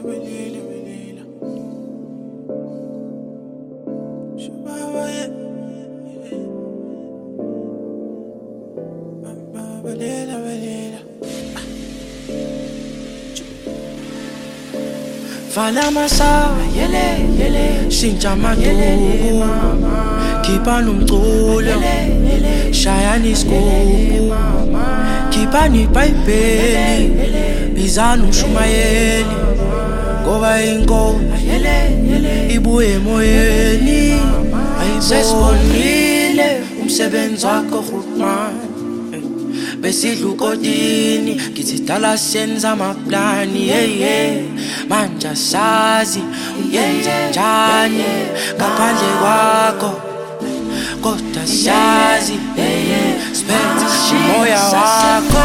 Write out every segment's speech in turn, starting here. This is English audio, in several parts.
Vala masa, shintsha maduku, khipha nomculo, shayani isigubhu, khipha ibhayibheli, bizana umshumayeli, ngoba inkolo ibuye emoyeni, ayisesibonile umsebenzi wakho Rahman. Besidla ukodini, kithi dala senza amaplani, manje asazi uyenza njani ngaphandle kwakho, kodwa siyazi siphethe umoya wakho,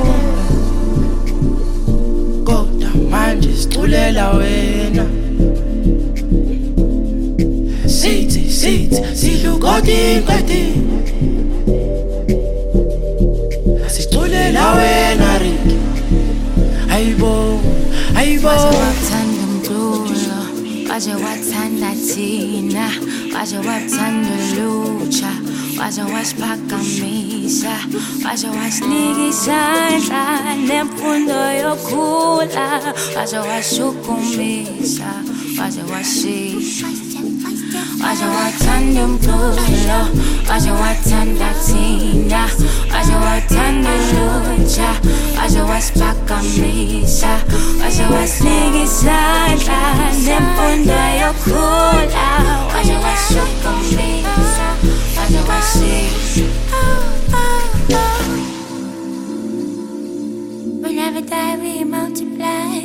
kodwa manje siculela wena. Sithi sidla ukodini, siculela wena Rick. Ayibo waje wathanda umculo, waje wathanda thina, waje wathanda ulutsha, waje wasiphakamisa, waje wasinika isandla nemfundo yokhula, waje washukumisa, waje washiya. Waje wathanda umculo, waje wathanda thina, waje wathanda ulutsha, waje wasiphakamisa, waje wasinika isandla nemfundo yokhula, waje washukumisa, waje washiya. We never die, we multiply.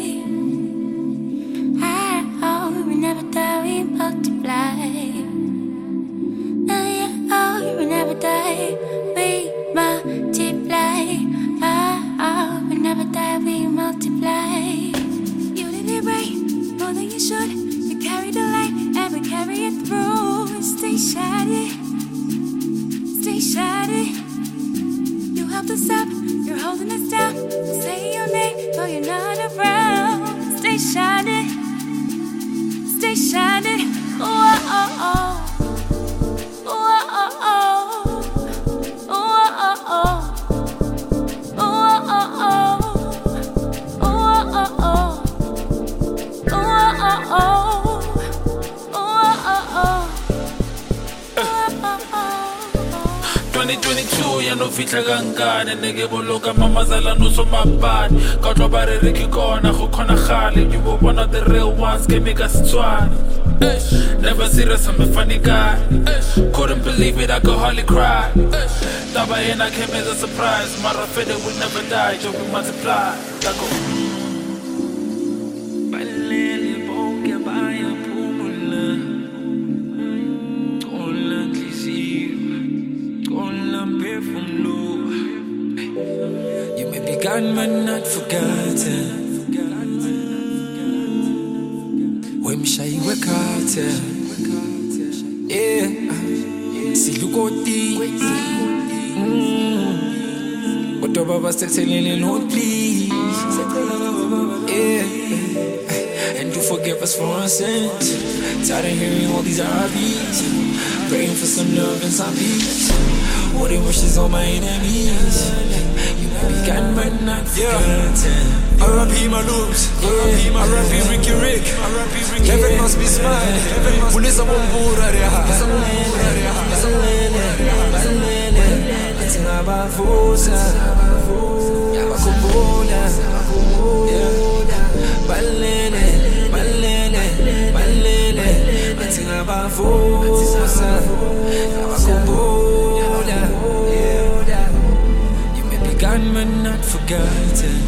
We never die, we multiply. We never die, we multiply. We never die, we multiply. You did it right, more than you should. You carried the light, and we carry it through. Stay shady, stay shady. You helped us up, you're holding us down. Say your name, though you're not around. Stay shady, stay shady. Oh. Fitla kangane neke boloka mamazala nuso mabani kodwa barereki kona go khona khale you were one of the real ones ke make us twan never serious I'm a funny guy couldn't believe it I could hardly cry taba yena came as a surprise mara fede will never die just we multiply tako balele bonke baya phumula kola nhliziyo kola mphefumulo. You may be gone but not forgotten. Wemshayiwe khatha. Silukoti. Kodwa baba sethelele Lord please. And do forgive us for our sins. Tired of hearing all these RIPs. Praying for some love and some peace. Holding wishes on my enemies. You may be gone but not forgotten. R.I.P. my loops, R.I.P. Ricky Rick. Heaven must be smiled. Pulisa wombura reha. Atina bafusa, yabakumbula, balele. Atina bafusa, yabakumbula. You may be gone but not forgotten.